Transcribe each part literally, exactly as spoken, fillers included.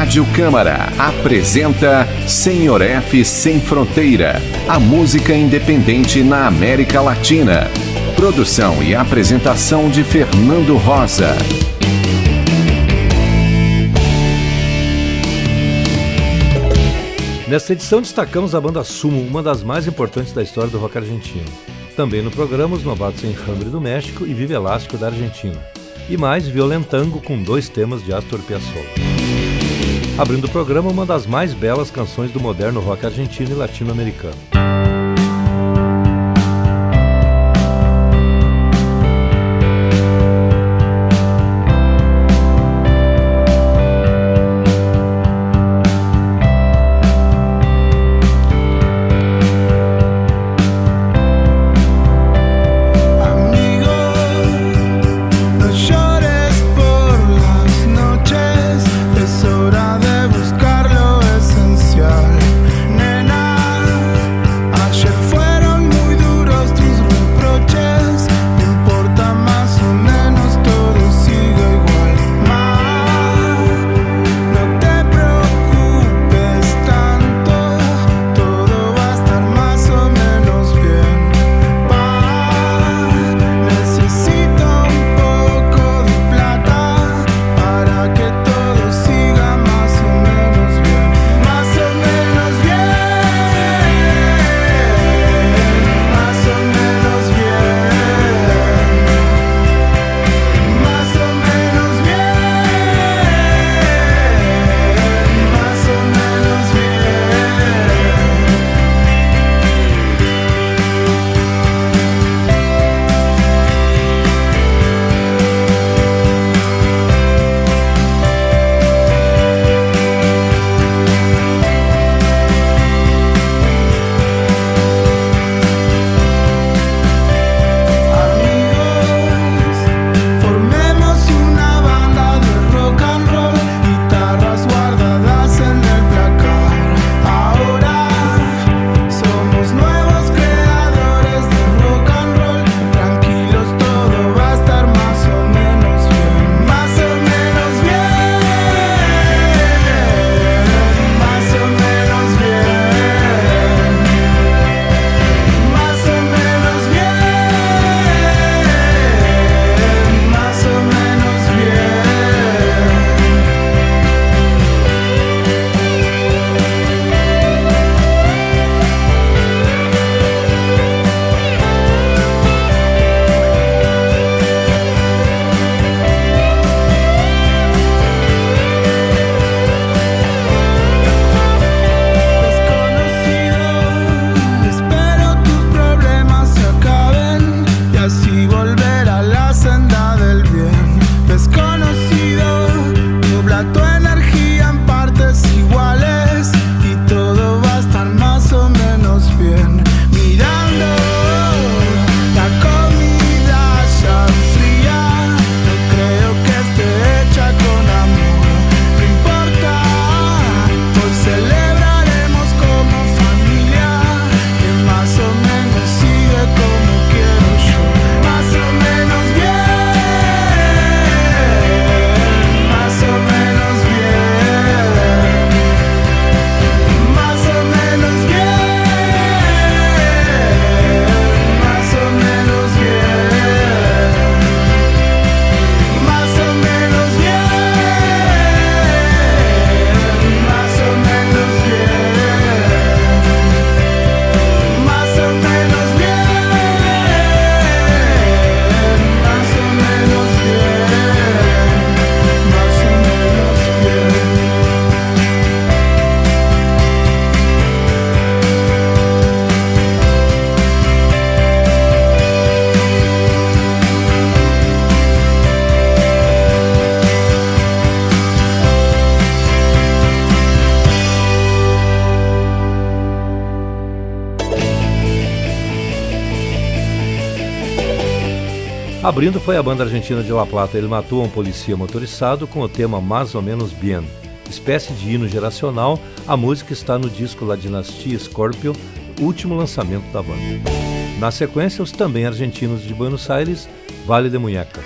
Rádio Câmara apresenta Senhor F Sem Fronteira, a música independente na América Latina. Produção e apresentação de Fernando Rosa. Nesta edição destacamos a banda Sumo, uma das mais importantes da história do rock argentino. Também no programa os Novatos Enjambre do México e Viva Elástico da Argentina. E mais Violentango com dois temas de Astor Piazzolla. Abrindo o programa, uma das mais belas canções do moderno rock argentino e latino-americano. Abrindo foi a banda argentina de La Plata, Ele Matou a um Policia Motorizado, com o tema Mais ou Menos Bien. Espécie de hino geracional, a música está no disco La Dinastia Scorpio, último lançamento da banda. Na sequência, os também argentinos de Buenos Aires, Vale de Muñecas.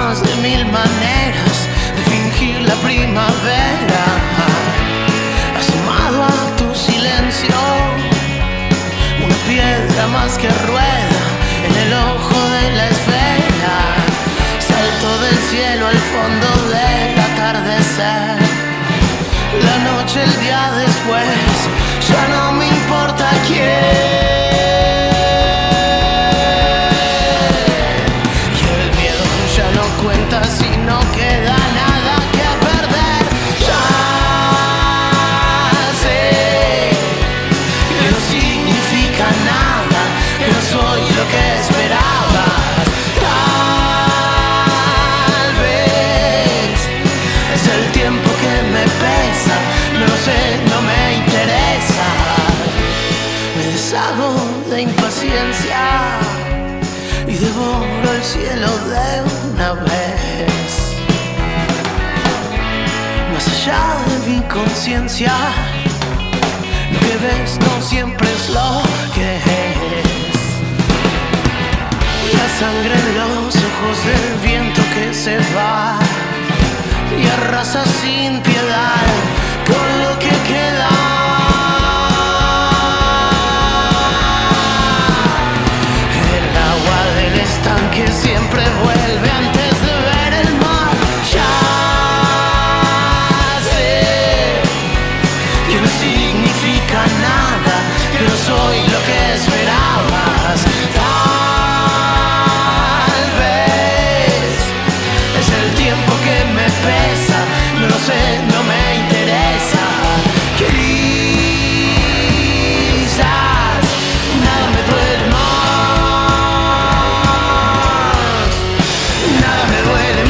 más de mil maneras de fingir la primavera. Asomado a tu silencio, una piedra más que rueda en el ojo de la esfera. Salto del cielo al fondo del atardecer. La noche, el día después, ya no me importa quién. Y el miedo ya no cuenta si no queda nada que perder. Ya sé que no significa nada, que no soy lo que esperabas. Tal vez es el tiempo que me pesa, no lo sé, no me interesa. Me deshago de impaciencia y devoro el cielo de una vez. Más allá de mi conciencia, lo que ves no siempre es lo que es. La sangre en los ojos del viento que se va y arrasa sin piedad con lo que queda. El agua del estanque siempre vuelve antes de ver el mar. Ya sé que no significa nada, que no soy lo que esperabas. Tal vez es el tiempo que me pesa, no lo sé, no me interesa. Quizás nada me duele más, nada me duele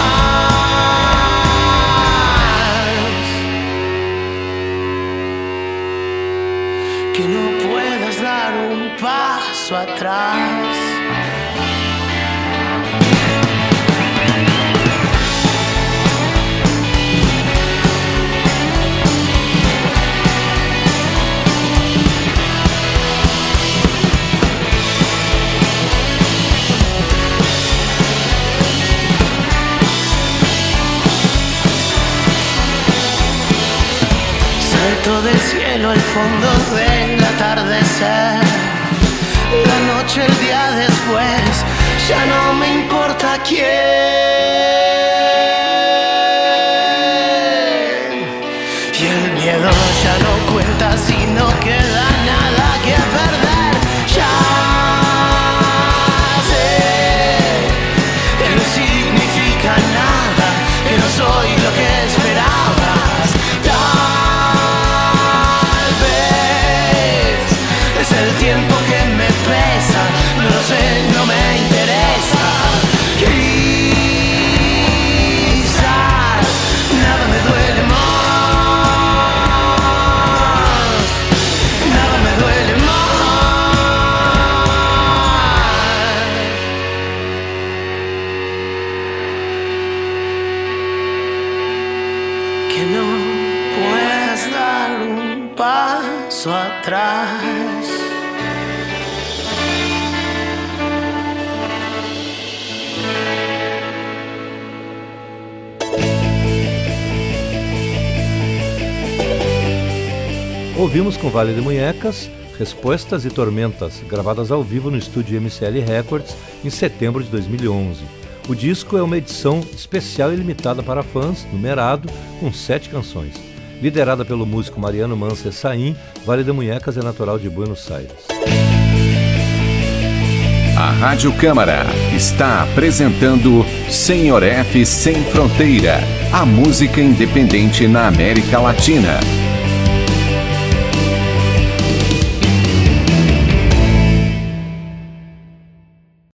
más, que no puedas dar un paso atrás. Salto del cielo al fondo del atardecer. La noche, el día después, ya no me importa quién. Y el miedo ya no cuenta si no queda nada que perder. Ya sé que no significa nada, que no soy lo que esperabas. Tal vez es el tiempo que me pesa, no lo sé, no me interesa. Quizás nada me duele más, nada me duele más, que no puedas dar un paso atrás. Ouvimos com Vale de Munhecas, Respostas e Tormentas, gravadas ao vivo no estúdio M C L Records em setembro de dois mil e onze. O disco é uma edição especial e limitada para fãs, numerado, com sete canções. Liderada pelo músico Mariano Mansa Saim, Vale de Munhecas é natural de Buenos Aires. A Rádio Câmara está apresentando Senhor F Sem Fronteira, a música independente na América Latina.